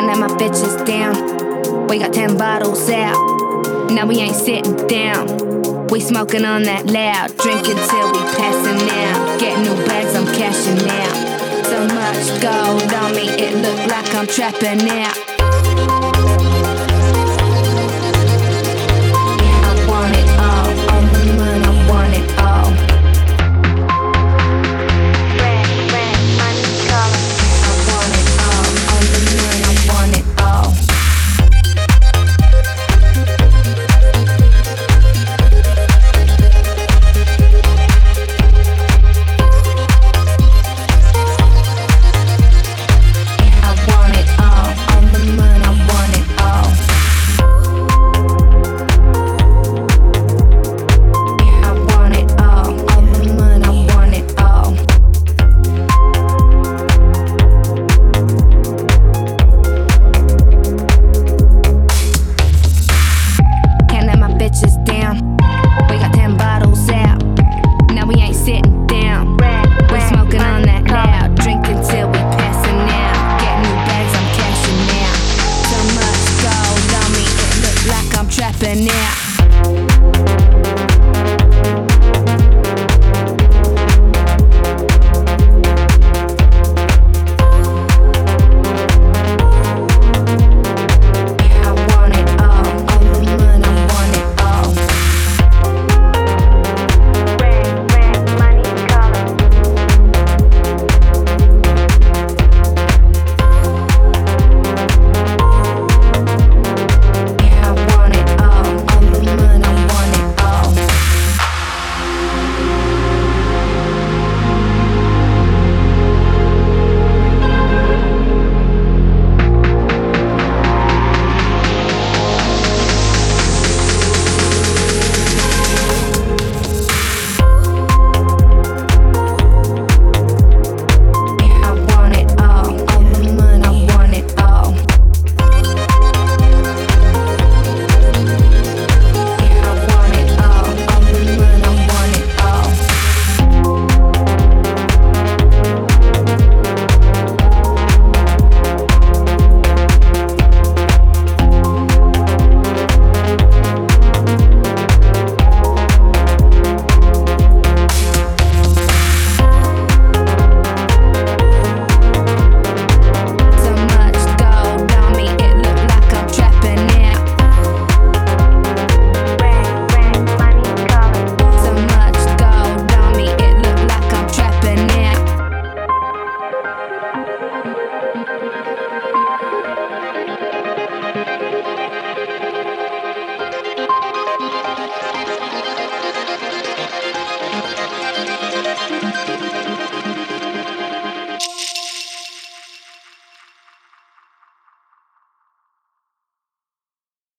let my bitches down. We got 10 bottles out. Now we ain't sitting down. We smoking on that loud. Drinking till we passing out. Getting new bags, I'm cashing out. So much gold on me, it look like I'm trapping out.